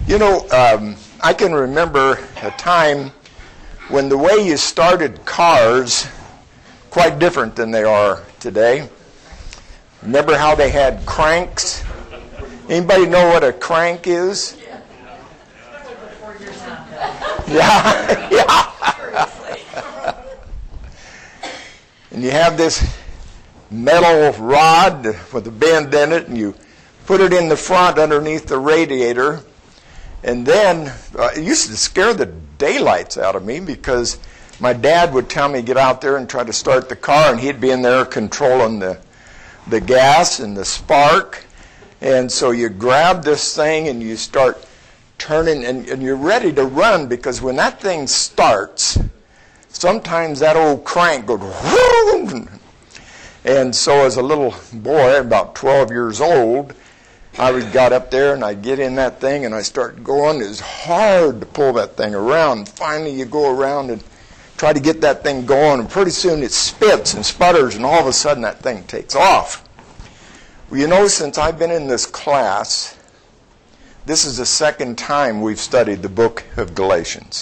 I can remember a time when the way you started cars, quite different than they are today. Remember how they had cranks? Anybody know what a crank is? Yeah. And you have this metal rod with a bend in it, and you put it in the front underneath the radiator. And then it used to scare the daylights out of me because my dad would tell me to get out there and try to start the car, and he'd be in there controlling the gas and the spark. And so you grab this thing and you start turning, and you're ready to run, because when that thing starts, sometimes that old crank goes whoom. And so as a little boy, about 12 years old, I got up there and I'd get in that thing and I start going. It's hard to pull that thing around. Finally you go around and try to get that thing going, and pretty soon it spits and sputters, and all of a sudden that thing takes off. Well, since I've been in this class, this is the second time we've studied the book of Galatians.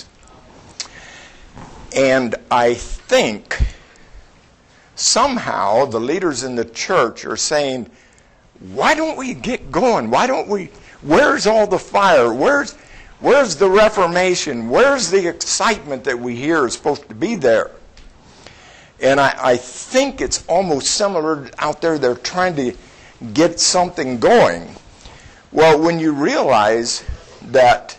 And I think somehow the leaders in the church are saying, why don't we get going? Where's all the fire? Where's the Reformation? Where's the excitement that we hear is supposed to be there? And I think it's almost similar out there. They're trying to get something going. Well, when you realize that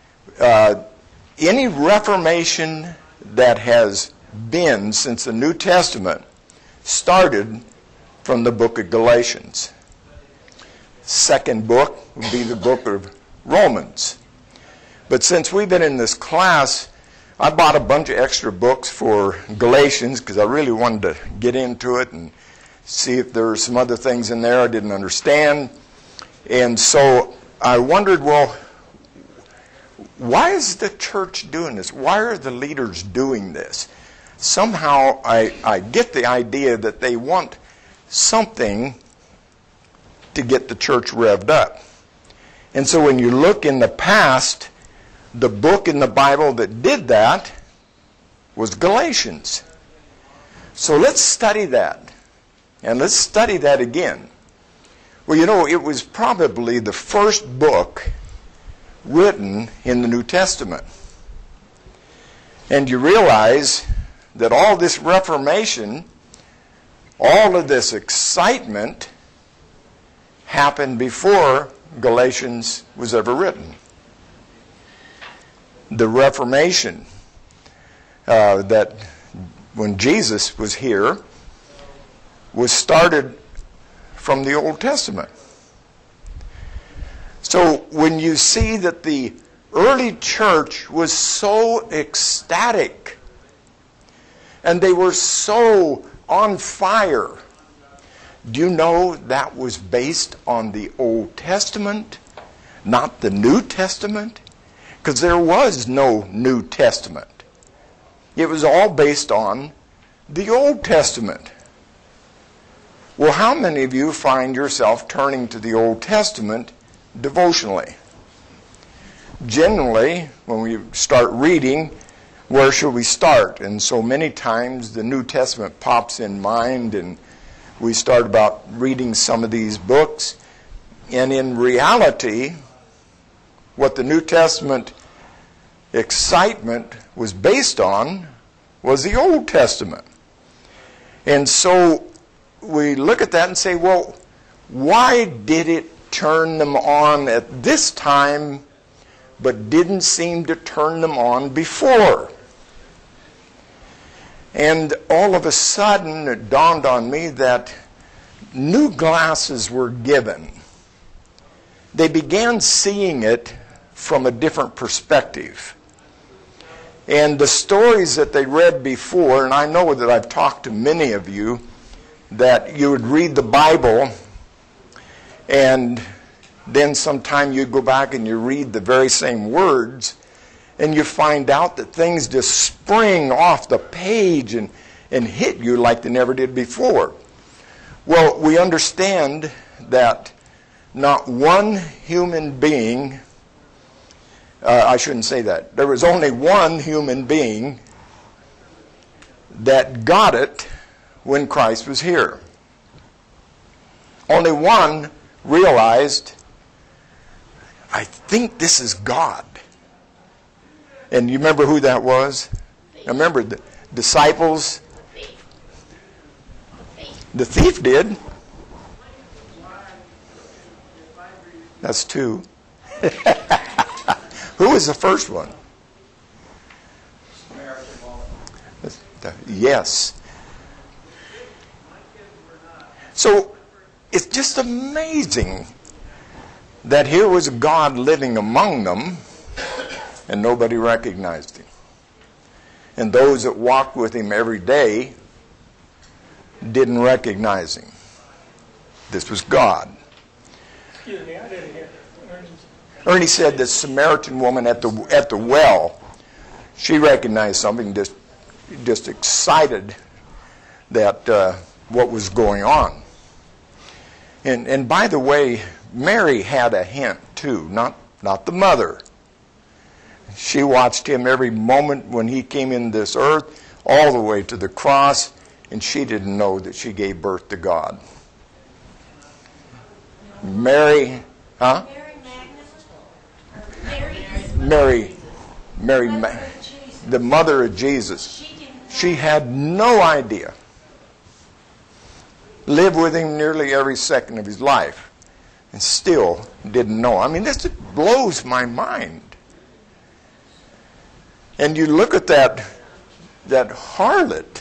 any Reformation that has been since the New Testament started from the book of Galatians. Second book would be the book of Romans. But since we've been in this class, I bought a bunch of extra books for Galatians because I really wanted to get into it and see if there were some other things in there I didn't understand. And so I wondered, well, why is the church doing this? Why are the leaders doing this? Somehow I get the idea that they want something to get the church revved up. And so when you look in the past, the book in the Bible that did that was Galatians. So let's study that. And let's study that again. Well, it was probably the first book written in the New Testament. And you realize that all this Reformation, all of this excitement happened before Galatians was ever written. The Reformation that when Jesus was here was started from the Old Testament. So when you see that the early church was so ecstatic and they were so on fire, do you know that was based on the Old Testament, not the New Testament? Because there was no New Testament. It was all based on the Old Testament. Well, how many of you find yourself turning to the Old Testament devotionally? Generally, when we start reading, where should we start? And so many times the New Testament pops in mind, and we start about reading some of these books. And in reality, what the New Testament excitement was based on was the Old Testament. And so we look at that and say, well, why did it turn them on at this time but didn't seem to turn them on before? And all of a sudden it dawned on me that new glasses were given. They began seeing it from a different perspective. And the stories that they read before, and I know that I've talked to many of you, that you would read the Bible and then sometime you go back and you read the very same words and you find out that things just spring off the page and hit you like they never did before. Well, we understand that not one human being I shouldn't say that. There was only one human being that got it when Christ was here. Only one realized, I think this is God. And you remember who that was? I remember the disciples. The thief did. That's two. Who was the first one? Yes. So it's just amazing that here was God living among them and nobody recognized him. And those that walked with him every day didn't recognize him. This was God. Excuse me, I didn't hear. Ernie said the Samaritan woman at the well, she recognized something, just excited that what was going on. And by the way, Mary had a hint too, not the mother. She watched him every moment when he came in this earth, all the way to the cross, and she didn't know that she gave birth to God. Mary, huh? Mary, the mother of Jesus. She had no idea. Lived with him nearly every second of his life and still didn't know. I mean, this blows my mind. And you look at that harlot.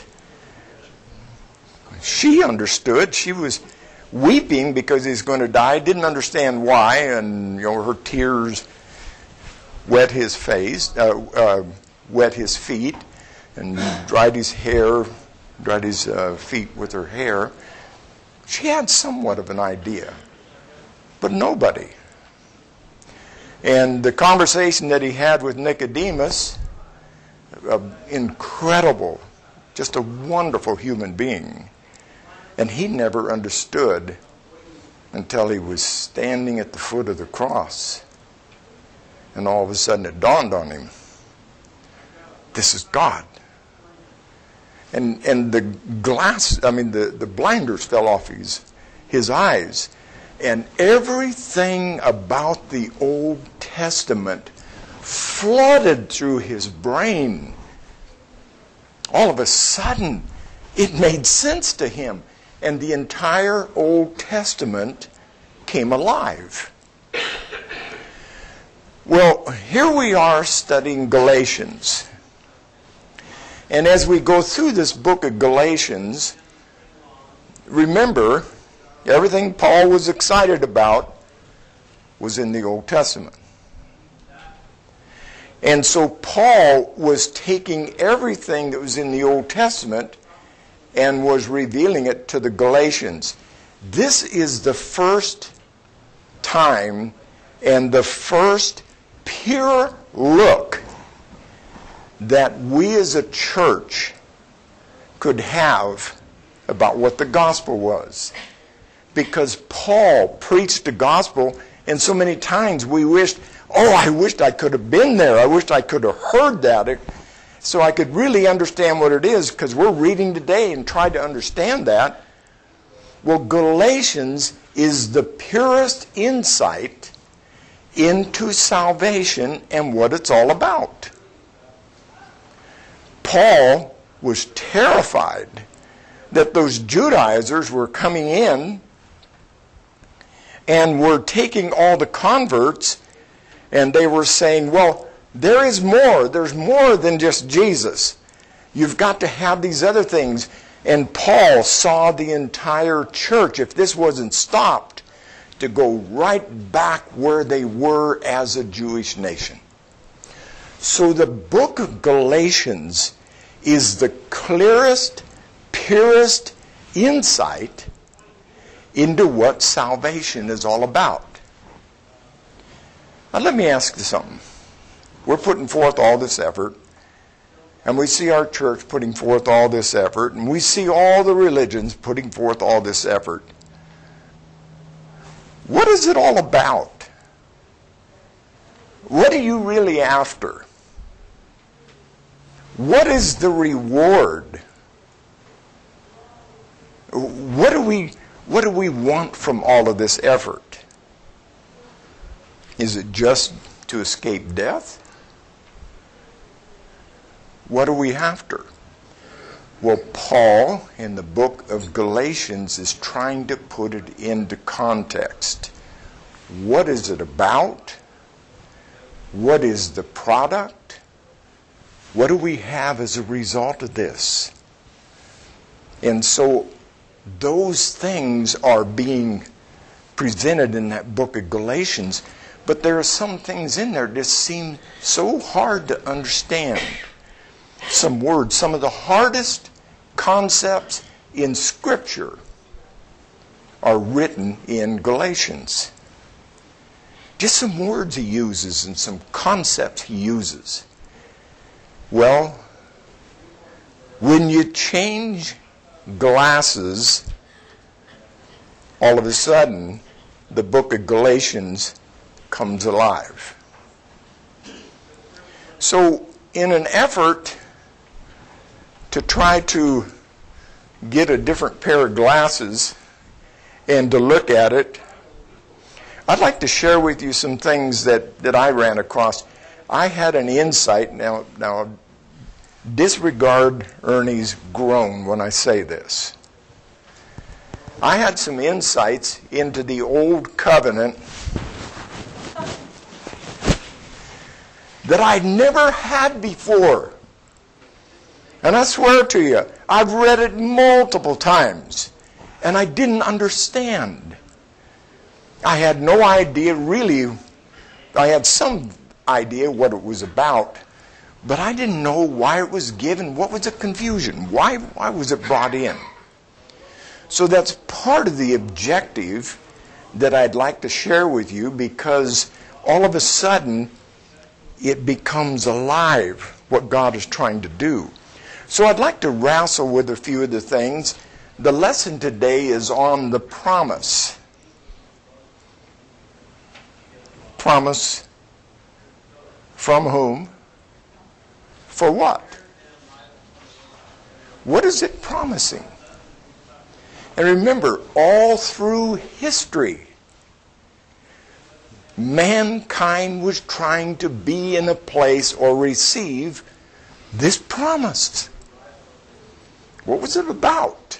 She understood. She was weeping because he's going to die. Didn't understand why, and her tears wet his face, wet his feet, and dried his hair, dried his feet with her hair. She had somewhat of an idea, but nobody. And the conversation that he had with Nicodemus, incredible, just a wonderful human being. And he never understood until he was standing at the foot of the cross. And all of a sudden it dawned on him, this is God. And the the blinders fell off his eyes. And everything about the Old Testament flooded through his brain. All of a sudden, it made sense to him. And the entire Old Testament came alive. Well, here we are studying Galatians. And as we go through this book of Galatians, remember, everything Paul was excited about was in the Old Testament. And so Paul was taking everything that was in the Old Testament and was revealing it to the Galatians. This is the first time and the first pure look that we as a church could have about what the gospel was. Because Paul preached the gospel, and so many times we wished, I wished I could have been there. I wished I could have heard that. So I could really understand what it is, because we're reading today and try to understand that. Well, Galatians is the purest insight into salvation and what it's all about. Paul was terrified that those Judaizers were coming in and were taking all the converts, and they were saying, well, there is more. There's more than just Jesus. You've got to have these other things. And Paul saw the entire church, if this wasn't stopped, to go right back where they were as a Jewish nation. So the book of Galatians is the clearest, purest insight into what salvation is all about. Now let me ask you something. We're putting forth all this effort, and we see our church putting forth all this effort, and we see all the religions putting forth all this effort. What is it all about? What are you really after? What is the reward? What do we want from all of this effort? Is it just to escape death? What are we after? Well, Paul, in the book of Galatians, is trying to put it into context. What is it about? What is the product? What do we have as a result of this? And so those things are being presented in that book of Galatians, but there are some things in there that seem so hard to understand. Some words, some of the hardest concepts in Scripture are written in Galatians. Just some words he uses and some concepts he uses. Well, when you change glasses, all of a sudden, the book of Galatians comes alive. So, in an effort to try to get a different pair of glasses and to look at it, I'd like to share with you some things that I ran across. I had an insight. Now disregard Ernie's groan when I say this. I had some insights into the Old Covenant that I'd never had before. And I swear to you, I've read it multiple times, and I didn't understand. I had no idea, really. I had some idea what it was about, but I didn't know why it was given. What was the confusion? Why was it brought in? So that's part of the objective that I'd like to share with you, because all of a sudden it becomes alive what God is trying to do. So I'd like to wrestle with a few of the things. The lesson today is on the promise. Promise from whom? For what? What is it promising? And remember, all through history, mankind was trying to be in a place or receive this promise. What was it about?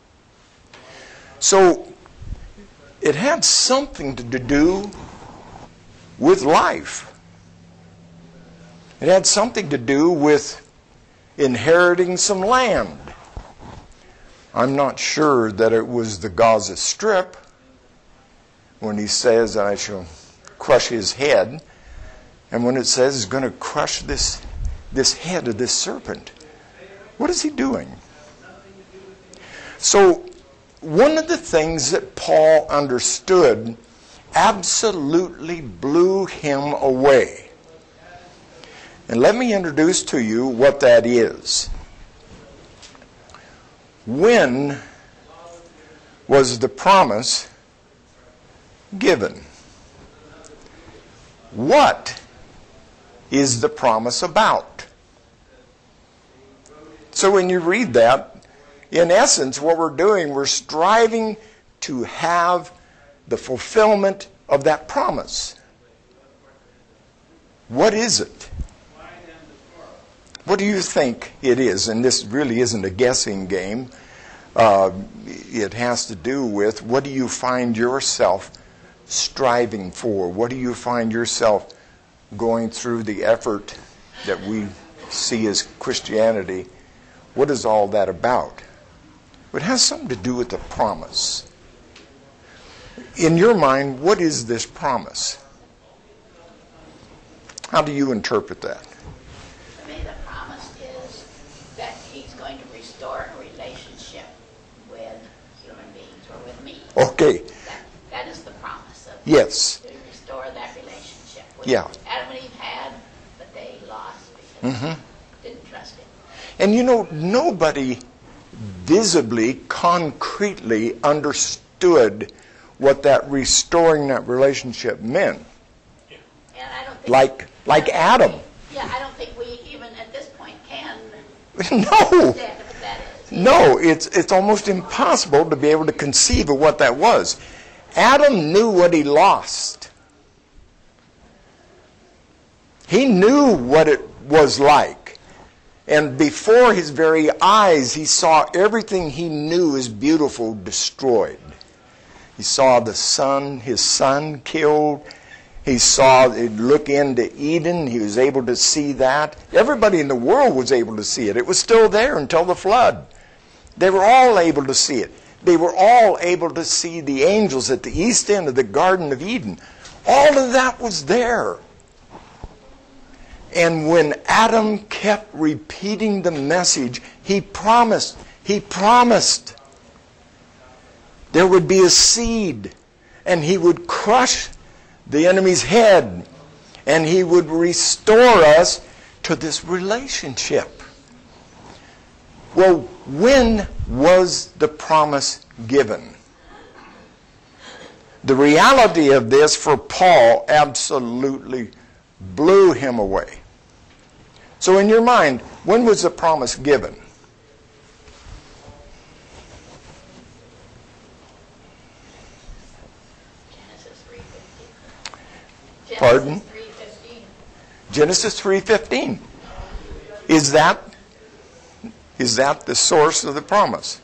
So, it had something to do with life. It had something to do with inheriting some land. I'm not sure that it was the Gaza Strip when he says, I shall crush his head. And when it says he's going to crush this head of this serpent. What is he doing? So, one of the things that Paul understood absolutely blew him away. And let me introduce to you what that is. When was the promise given? What is the promise about? So when you read that, in essence, what we're doing, we're striving to have the fulfillment of that promise. What is it? What do you think it is? And this really isn't a guessing game. It has to do with, what do you find yourself striving for? What do you find yourself going through the effort that we see as Christianity? What is all that about? It has something to do with the promise. In your mind, what is this promise? How do you interpret that? To me, the promise is that he's going to restore a relationship with human beings or with me. Okay. That is the promise of Yes. to restore that relationship which Yeah. Adam and Eve had, but they lost because they didn't trust him. And you know, nobody visibly, concretely understood what that restoring that relationship meant. And And I don't think like Adam. Yeah, I don't think we even at this point can No. understand what that is. No, it's almost impossible to be able to conceive of what that was. Adam knew what he lost. He knew what it was like. And before his very eyes, he saw everything he knew as beautiful destroyed. He saw his son killed. He saw it look into Eden. He was able to see that. Everybody in the world was able to see it. It was still there until the flood. They were all able to see it. They were all able to see the angels at the east end of the Garden of Eden. All of that was there. And when Adam kept repeating the message, he promised there would be a seed, and he would crush the enemy's head, and he would restore us to this relationship. Well, when was the promise given? The reality of this for Paul absolutely blew him away. So in your mind, when was the promise given? Genesis 3:15. Pardon? Genesis 3:15. Genesis 3:15. Is that the source of the promise?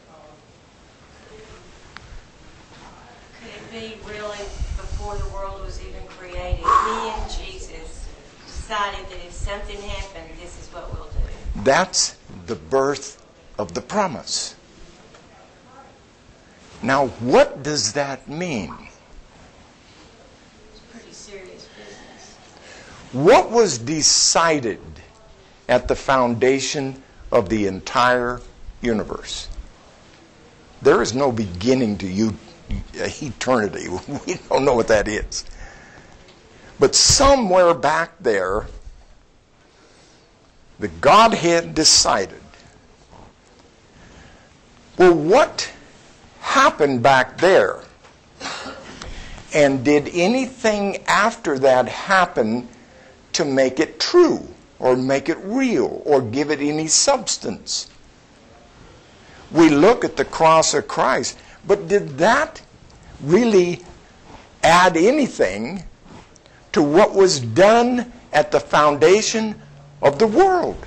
Could it be really before the world was even created? He and Jesus decided that if something happened, this is what we'll do. That's the birth of the promise. Now, what does that mean? It's pretty serious business. What was decided at the foundation of the entire universe? There is no beginning to eternity. We don't know what that is. But somewhere back there, the Godhead decided. Well, what happened back there? And did anything after that happen to make it true, or make it real, or give it any substance? We look at the cross of Christ, but did that really add anything to what was done at the foundation of the world?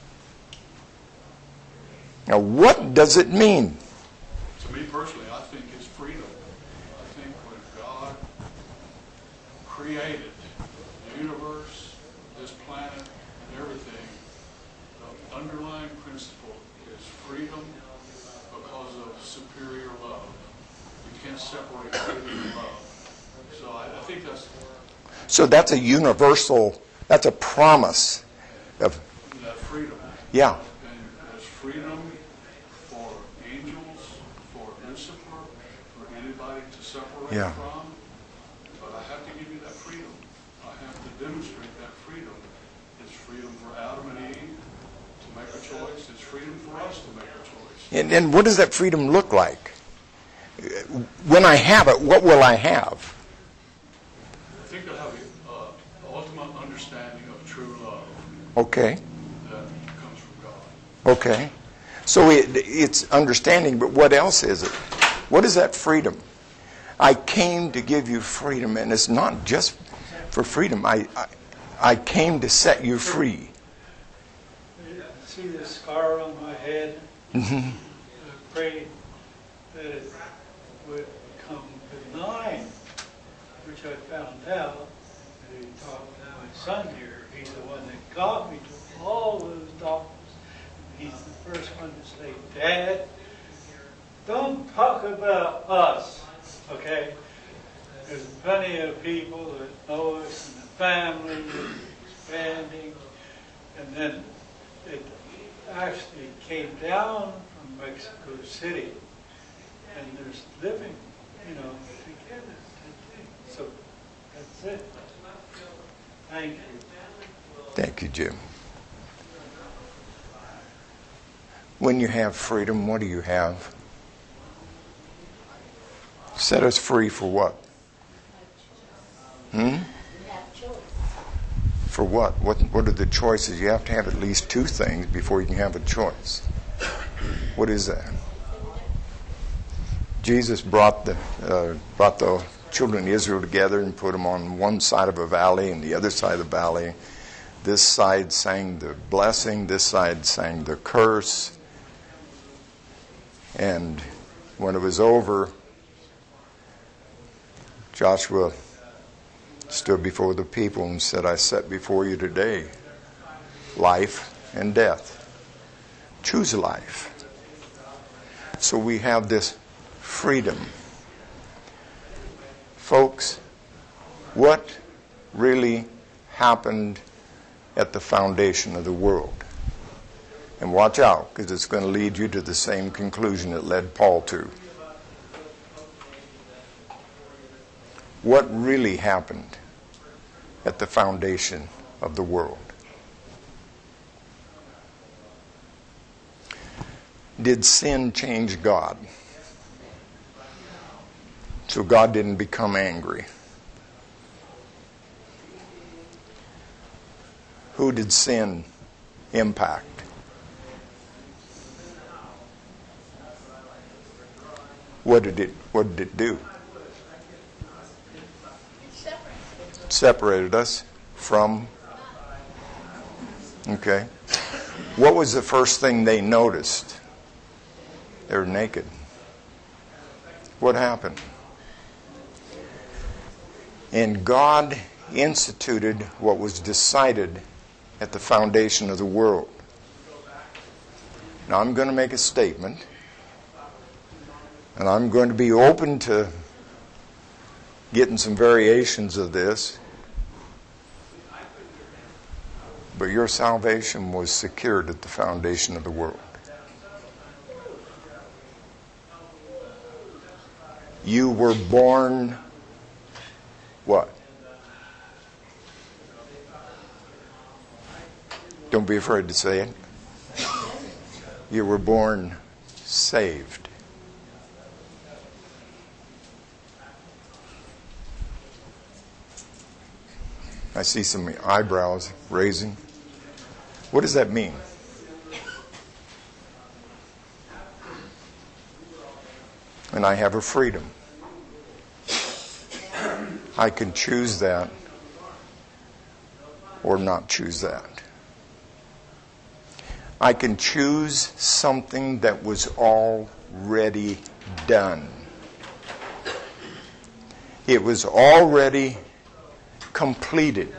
Now, what does it mean? To me personally, I think it's freedom. I think when God created the universe, this planet, and everything, the underlying principle is freedom because of superior love. You can't separate freedom and love. So I think that's So that's a universal, that's a promise of, that freedom. yeah. And there's freedom for angels, for Lucifer, for anybody to separate Yeah. from. But I have to give you that freedom. I have to demonstrate that freedom. It's freedom for Adam and Eve to make a choice. It's freedom for us to make a choice. And what does that freedom look like? When I have it, what will I have? I think you'll have the ultimate understanding of true love Okay, that comes from God. okay. So it's understanding, but what else is it? What is that freedom? I came to give you freedom, and it's not just for freedom. I came to set you free. See this scar on my head? Mm-hmm. I pray that it would become benign, which I found out. He talked to my son here. He's the one that got me to all those doctors. He's the first one to say, Dad, don't talk about us, okay? There's plenty of people that know us, and the family is expanding. And then it actually came down from Mexico City, and there's living, together. So that's it. Thank you. Thank you, Jim. When you have freedom, what do you have? Set us free for what? You have choice. For what? What are the choices? You have to have at least two things before you can have a choice. What is that? Jesus brought the children of Israel together and put them on one side of a valley and the other side of the valley. This side sang the blessing, this side sang the curse. And when it was over, Joshua stood before the people and said, I set before you today life and death. Choose life. So we have this freedom. Folks, what really happened at the foundation of the world? And watch out, because it's going to lead you to the same conclusion it led Paul to. What really happened at the foundation of the world? Did sin change God? So God didn't become angry. Who did sin impact? What did it do? It separated us from. Okay. What was the first thing they noticed? They were naked. What happened? And God instituted what was decided at the foundation of the world. Now I'm going to make a statement, and I'm going to be open to getting some variations of this, but your salvation was secured at the foundation of the world. You were born what? Don't be afraid to say it. You were born saved. I see some eyebrows raising. What does that mean? And I have a freedom. I can choose that or not choose that. I can choose something that was already done. It was already completed.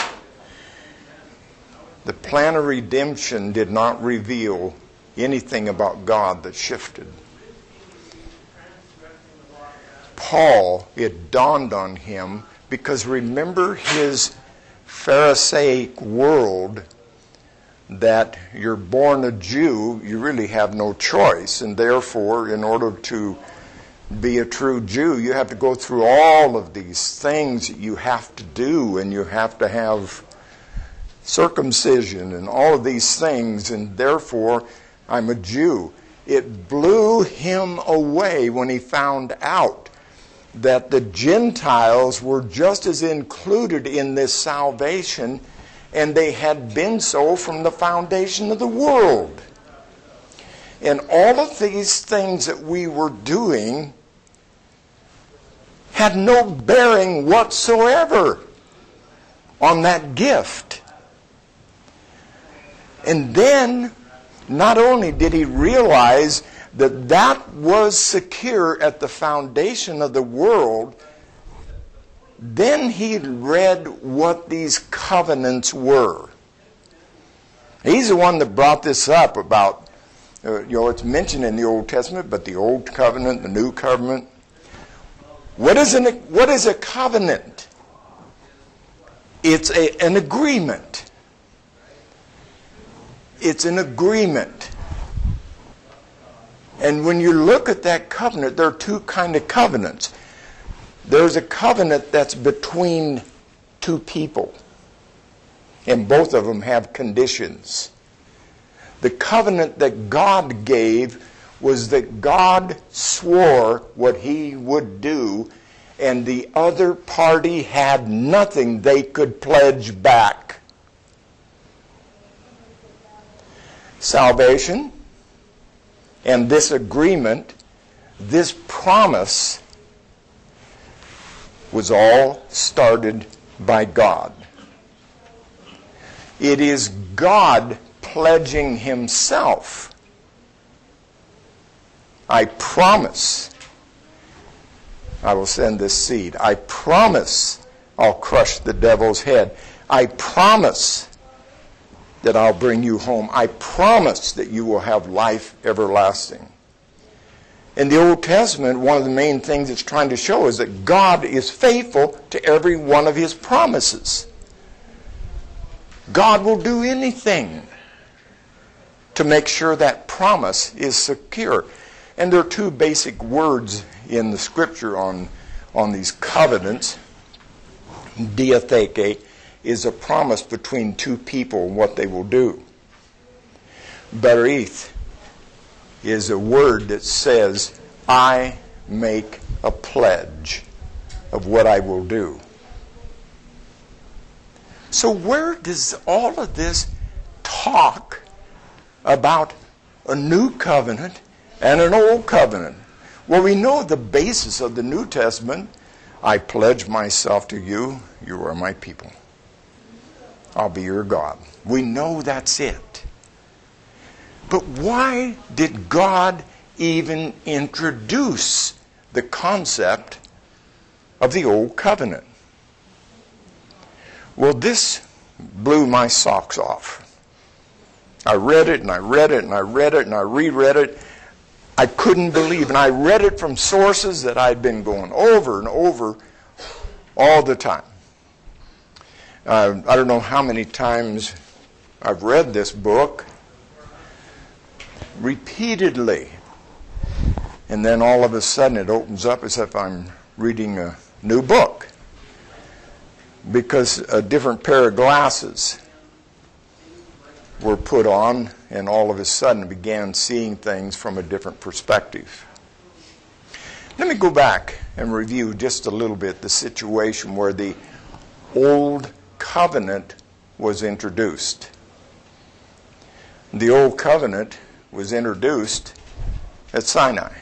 The plan of redemption did not reveal anything about God that shifted. Paul, it dawned on him, because remember his Pharisaic world, that you're born a Jew, you really have no choice, and therefore, in order to be a true Jew, you have to go through all of these things that you have to do, and you have to have circumcision and all of these things, and therefore, I'm a Jew. It blew him away when he found out that the Gentiles were just as included in this salvation, and they had been so from the foundation of the world. And all of these things that we were doing had no bearing whatsoever on that gift. And then, not only did he realize that that was secure at the foundation of the world, then he read what these covenants were. He's the one that brought this up about, it's mentioned in the Old Testament, but the Old Covenant, the New Covenant. What is a covenant? It's an agreement. It's an agreement. And when you look at that covenant, there are two kinds of covenants. There's a covenant that's between two people, and both of them have conditions. The covenant that God gave was that God swore what he would do, and the other party had nothing they could pledge back. salvation and this agreement, this promise, was all started by God. It is God pledging himself. I promise I will send this seed. I promise I'll crush the devil's head. I promise that I'll bring you home. I promise that you will have life everlasting. In the Old Testament, one of the main things it's trying to show is that God is faithful to every one of his promises. God will do anything to make sure that promise is secure. And there are two basic words in the Scripture on these covenants. Diatheke is a promise between two people and what they will do. Berith is a word that says, I make a pledge of what I will do. So where does all of this talk about a new covenant and an old covenant? Well, we know the basis of the New Testament. I pledge myself to you. You are my people. I'll be your God. We know that's it. But why did God even introduce the concept of the old covenant? Well, this blew my socks off. I read it and I read it and I read it and I reread it. I couldn't believe, and I read it from sources that I'd been going over and over all the time. I don't know how many times I've read this book repeatedly. And then all of a sudden it opens up as if I'm reading a new book. Because a different pair of glasses were put on, and all of a sudden began seeing things from a different perspective. Let me go back and review just a little bit the situation where the Old Covenant was introduced. The Old Covenant was introduced at Sinai.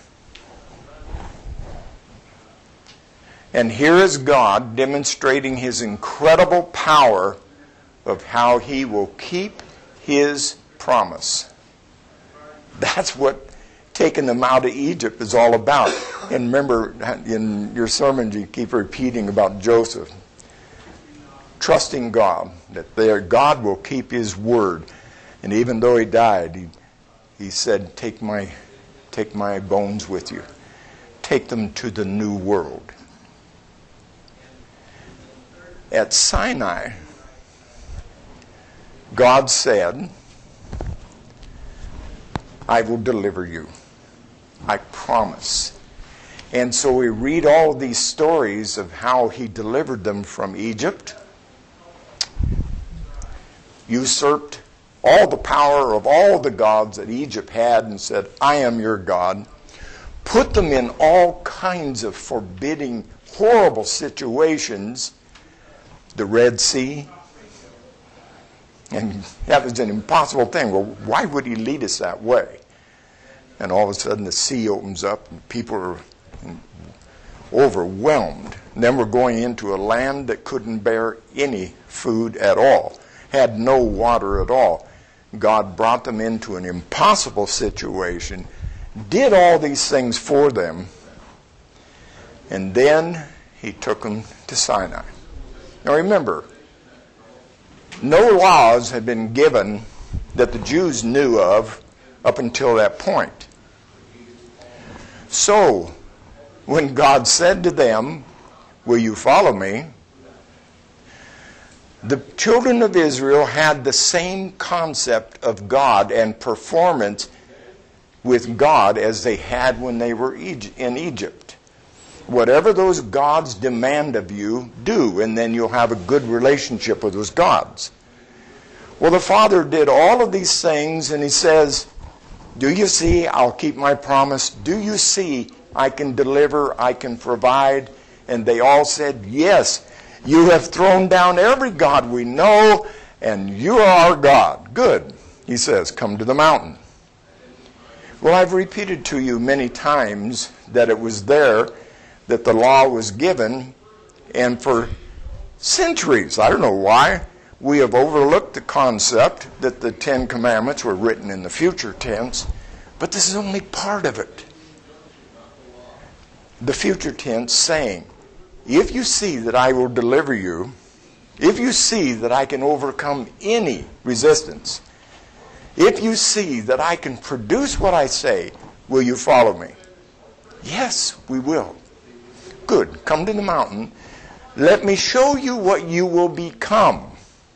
And here is God demonstrating his incredible power of how he will keep his promise. That's what taking them out of Egypt is all about. And remember, in your sermons you keep repeating about Joseph. Trusting God, that God will keep his word. And even though he died, he said, take my bones with you. Take them to the new world. At Sinai, God said, I will deliver you. I promise. And so we read all these stories of how he delivered them from Egypt, usurped all the power of all the gods that Egypt had and said, I am your God. Put them in all kinds of forbidding, horrible situations. The Red Sea. And that was an impossible thing. Well, why would he lead us that way? And all of a sudden the sea opens up and people are overwhelmed. And then we're going into a land that couldn't bear any food at all, had no water at all. God brought them into an impossible situation, did all these things for them, and then he took them to Sinai. Now remember, no laws had been given that the Jews knew of up until that point. So, when God said to them, will you follow me? The children of Israel had the same concept of God and performance with God as they had when they were in Egypt. Whatever those gods demand of you, do, and then you'll have a good relationship with those gods. Well, the Father did all of these things, and he says, do you see, I'll keep my promise. Do you see, I can deliver, I can provide? And they all said, yes, you have thrown down every god we know, and you are our God. Good. he says, come to the mountain. Well, I've repeated to you many times that it was there that the law was given, and for centuries, I don't know why, we have overlooked the concept that the Ten Commandments were written in the future tense, but this is only part of it. The future tense saying, if you see that I will deliver you, if you see that I can overcome any resistance, if you see that I can produce what I say, will you follow me? Yes, we will. Good. Come to the mountain. Let me show you what you will become.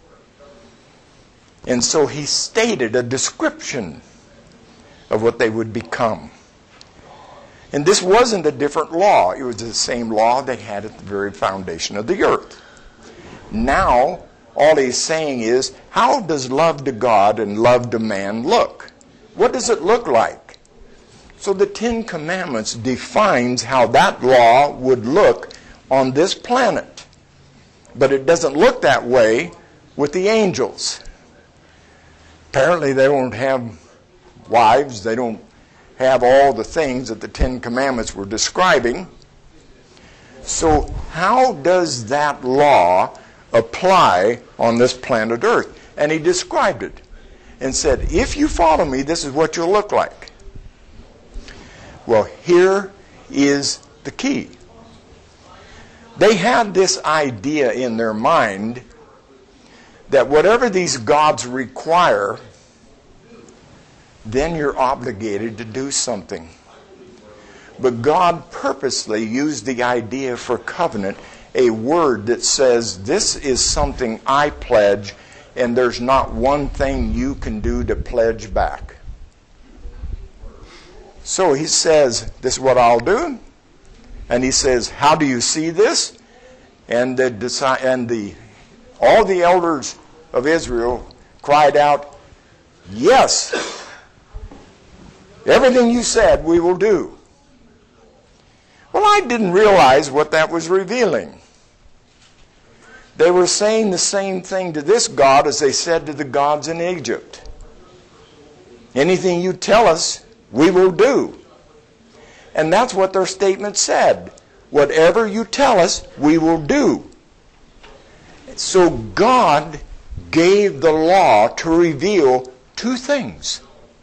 And so he stated a description of what they would become. And this wasn't a different law. It was the same law they had at the very foundation of the earth. Now, all he's saying is, how does love to God and love to man look? What does it look like? So the Ten Commandments defines how that law would look on this planet. But it doesn't look that way with the angels. Apparently they don't have wives, they don't have all the things that the Ten Commandments were describing. So how does that law apply on this planet Earth? And he described it and said, if you follow me, this is what you'll look like. Well, here is the key. They had this idea in their mind that whatever these gods require, then you're obligated to do something. But God purposely used the idea for covenant, a word that says, this is something I pledge, and there's not one thing you can do to pledge back. So he says, this is what I'll do. And he says, how do you see this? And all the elders of Israel cried out, yes, everything you said we will do. Well, I didn't realize what that was revealing. They were saying the same thing to this God as they said to the gods in Egypt. Anything you tell us, we will do. And that's what their statement said. Whatever you tell us, we will do. So God gave the law to reveal two things.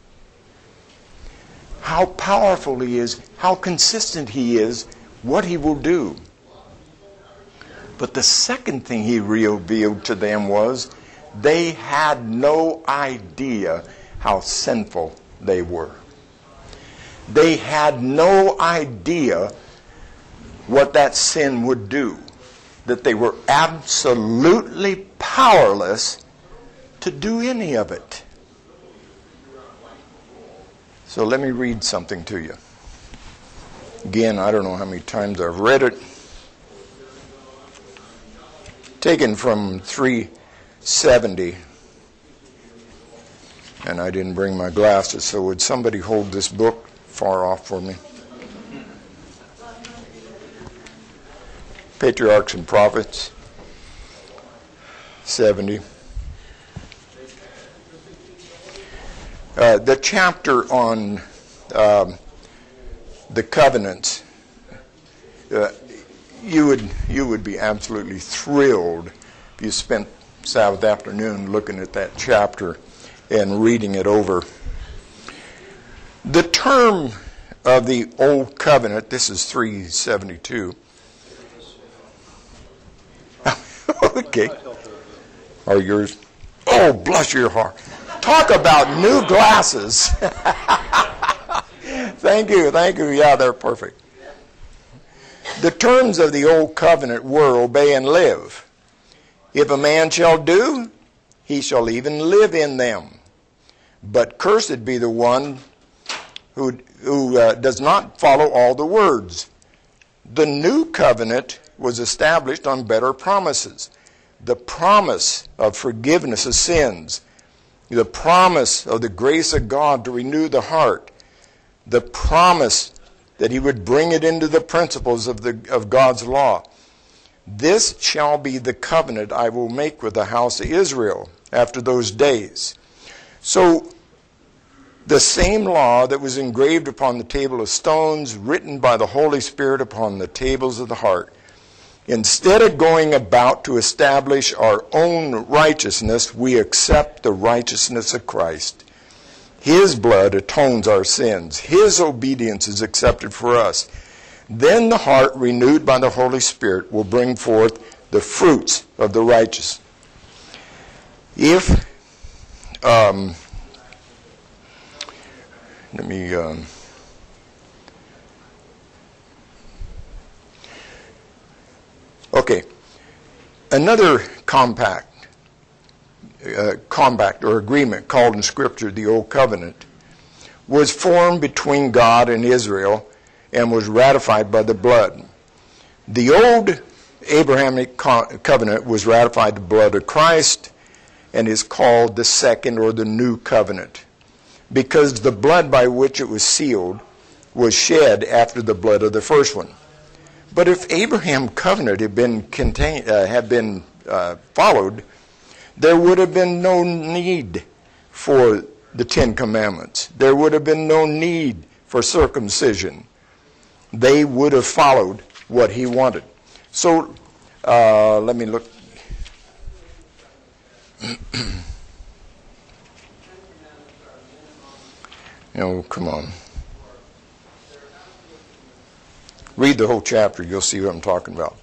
How powerful he is, how consistent he is, what he will do. But the second thing he revealed to them was they had no idea how sinful they were. They had no idea what that sin would do. That they were absolutely powerless to do any of it. So let me read something to you. Again, I don't know how many times I've read it. Taken from 370. And I didn't bring my glasses, so would somebody hold this book far off for me? Patriarchs and Prophets, 70. The chapter on the covenants, you would be absolutely thrilled if you spent Sabbath afternoon looking at that chapter and reading it over. The term of the Old Covenant, this is 372. Okay. Are yours? Oh, bless your heart. Talk about new glasses. Thank you. Yeah, they're perfect. The terms of the Old Covenant were obey and live. If a man shall do, he shall even live in them. But cursed be the one who does not follow all the words. The new covenant was established on better promises. The promise of forgiveness of sins. The promise of the grace of God to renew the heart. The promise that he would bring it into the principles of God's law. This shall be the covenant I will make with the house of Israel after those days. So, the same law that was engraved upon the table of stones, written by the Holy Spirit upon the tables of the heart, instead of going about to establish our own righteousness, we accept the righteousness of Christ. His blood atones our sins. His obedience is accepted for us. Then the heart, renewed by the Holy Spirit, will bring forth the fruits of the righteous. If, another compact or agreement called in Scripture the Old Covenant was formed between God and Israel and was ratified by the blood. The old Abrahamic covenant was ratified by the blood of Christ and is called the second or the new covenant, because the blood by which it was sealed was shed after the blood of the first one. But if Abraham's covenant had been followed, there would have been no need for the Ten Commandments. There would have been no need for circumcision. They would have followed what he wanted. So, let me look. Come on. Read the whole chapter. You'll see what I'm talking about.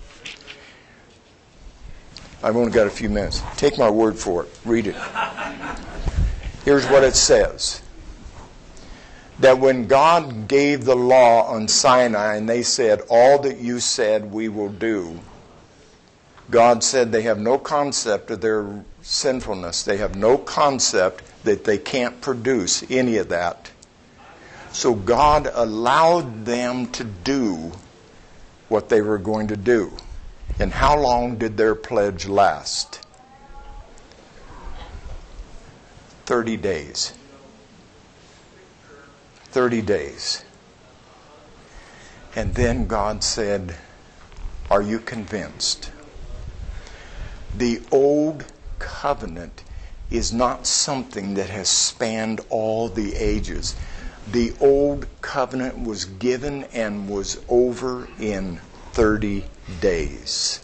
I've only got a few minutes. Take my word for it. Read it. Here's what it says. That when God gave the law on Sinai and they said, all that you said we will do, God said they have no concept of their sinfulness. They have no concept that they can't produce any of that. So God allowed them to do what they were going to do. And how long did their pledge last? 30 days. 30 days. And then God said, are you convinced? The old covenant is not something that has spanned all the ages. The old covenant was given and was over in 30 days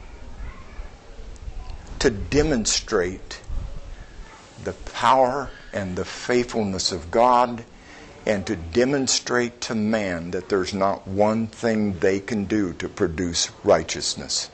to demonstrate the power and the faithfulness of God, and to demonstrate to man that there's not one thing they can do to produce righteousness.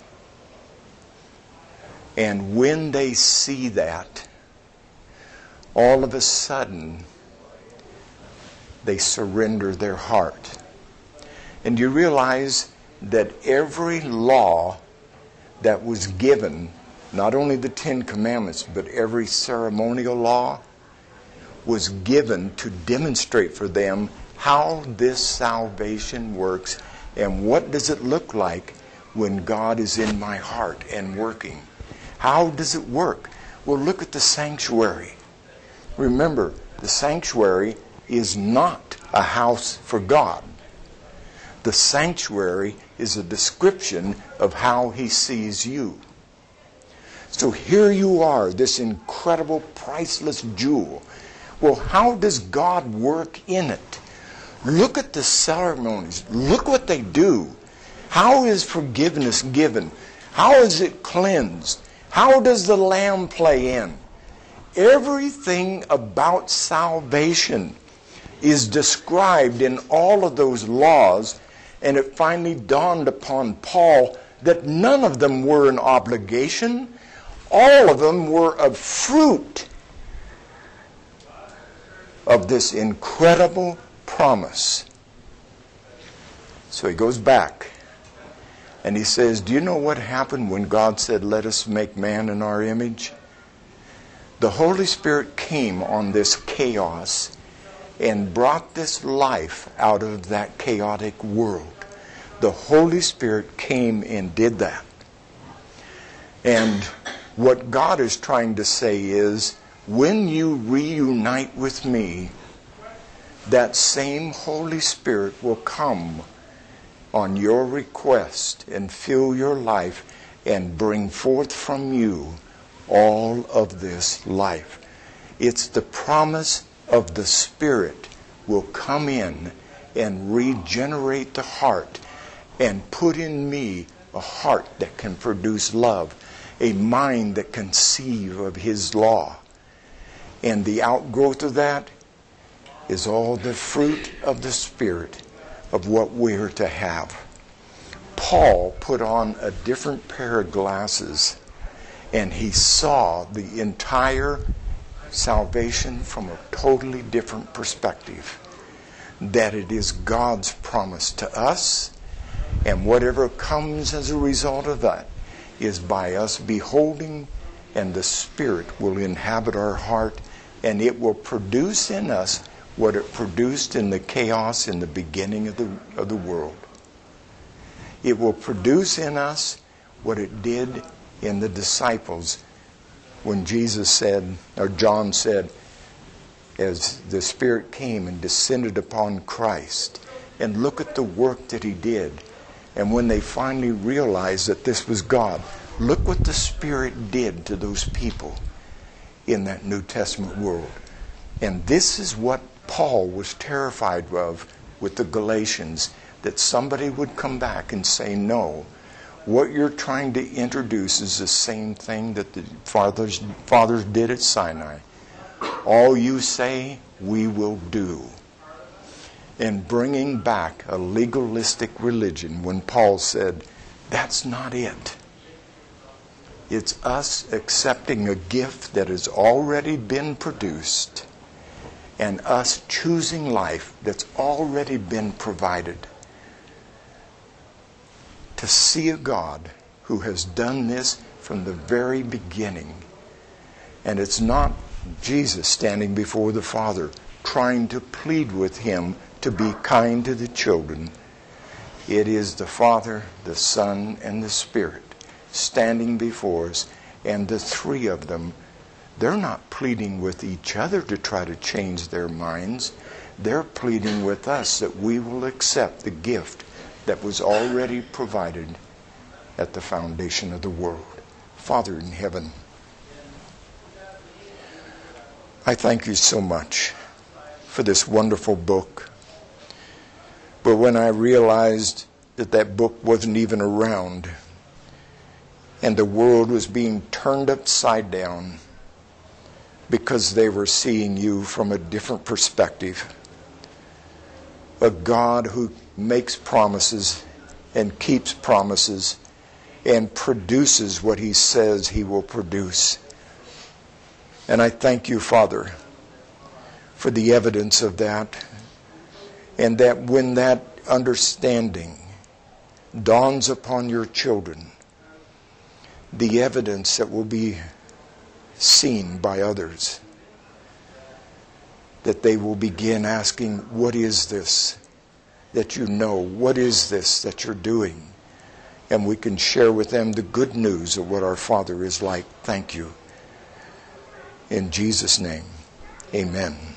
And when they see that, all of a sudden, they surrender their heart. And you realize that every law that was given, not only the Ten Commandments, but every ceremonial law, was given to demonstrate for them how this salvation works and what does it look like when God is in my heart and working. How does it work? Well, look at the sanctuary. Remember, the sanctuary is not a house for God. The sanctuary is a description of how he sees you. So here you are, this incredible, priceless jewel. Well, how does God work in it? Look at the ceremonies. Look what they do. How is forgiveness given? How is it cleansed? How does the lamb play in? Everything about salvation is described in all of those laws, and it finally dawned upon Paul that none of them were an obligation. All of them were a fruit of this incredible promise. So he goes back and he says, do you know what happened when God said, let us make man in our image? The Holy Spirit came on this chaos and brought this life out of that chaotic world. The Holy Spirit came and did that. And what God is trying to say is, when you reunite with me, that same Holy Spirit will come on your request and fill your life and bring forth from you all of this life. It's the promise of the Spirit will come in and regenerate the heart and put in me a heart that can produce love, a mind that can conceive of His law. And the outgrowth of that is all the fruit of the Spirit of what we're to have. Paul put on a different pair of glasses, and he saw the entire salvation from a totally different perspective. That it is God's promise to us, and whatever comes as a result of that is by us beholding, and the Spirit will inhabit our heart, and it will produce in us what it produced in the chaos in the beginning of the world. It will produce in us what it did in the disciples when Jesus said, or John said, as the Spirit came and descended upon Christ, and look at the work that He did. And when they finally realized that this was God, look what the Spirit did to those people in that New Testament world. And this is what Paul was terrified of with the Galatians, that somebody would come back and say, no, what you're trying to introduce is the same thing that the fathers did at Sinai. All you say, we will do. And bringing back a legalistic religion, when Paul said, that's not it. It's us accepting a gift that has already been produced, and us choosing life that's already been provided. To see a God who has done this from the very beginning. And it's not Jesus standing before the Father trying to plead with Him to be kind to the children. It is the Father, the Son, and the Spirit standing before us, and the three of them, they're not pleading with each other to try to change their minds. They're pleading with us that we will accept the gift that was already provided at the foundation of the world. Father in heaven, I thank You so much for this wonderful book. But when I realized that that book wasn't even around, and the world was being turned upside down because they were seeing You from a different perspective, a God who makes promises and keeps promises and produces what He says He will produce. And I thank You, Father, for the evidence of that, and that when that understanding dawns upon Your children, the evidence that will be seen by others, that they will begin asking, what is this that You know? What is this that You're doing? And we can share with them the good news of what our Father is like. Thank You. In Jesus' name, amen.